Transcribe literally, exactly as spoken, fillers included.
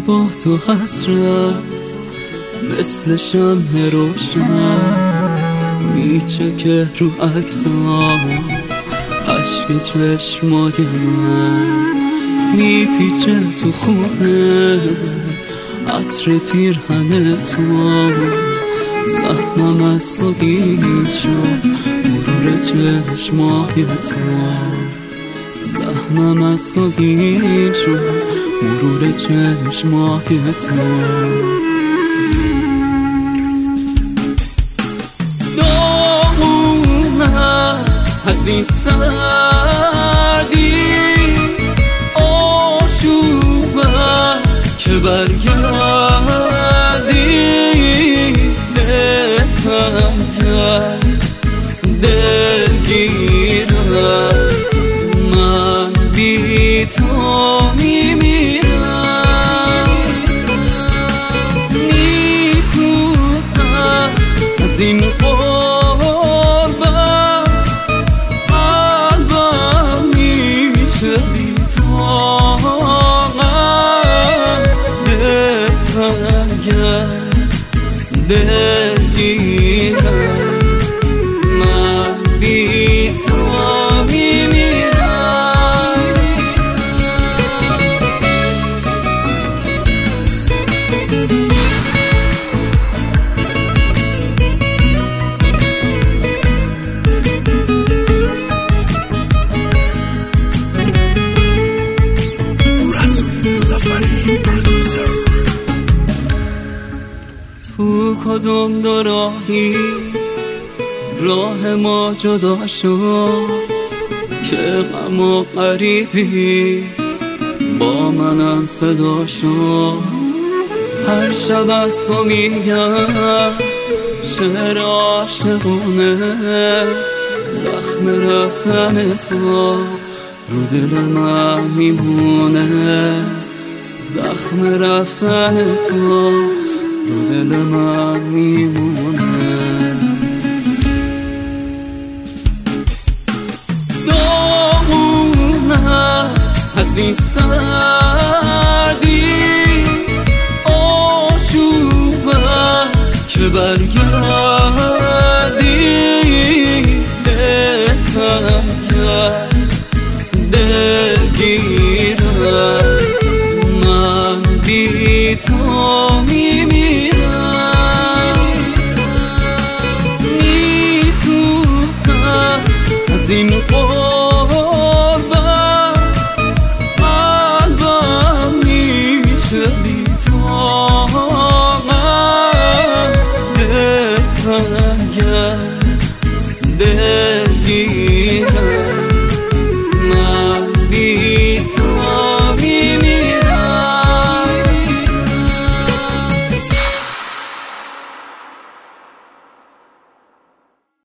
با تو حسرت مثل شمع روشن میچکه رو عکسام، عشق چشمای من میپیچه تو خونه، عطر پیرهن تو سهمم از تو گیر شد، مرور چشمای تو سهمم از تو گیر شد، مرور چشمای تو. دامونم از این سردی آشوبم که برگردی، دلتم کرد دلگیرم، من بی تو میمیرم، میسوزم از این قربت، قلبم میشه بی طاقت، دلتم کرد دلگیرم، من بی تو میمیرم. تو کدوم دو راهی راه ما جدا شد که غم و غریبی با منم صدا شد، هر شب از تو میگم شعر عاشقونه، زخم رفتن تو رو دل من میمونه، زخم رفتن تو رو دل من میمونه. دامونم از این سردی آشوبم که برگردی،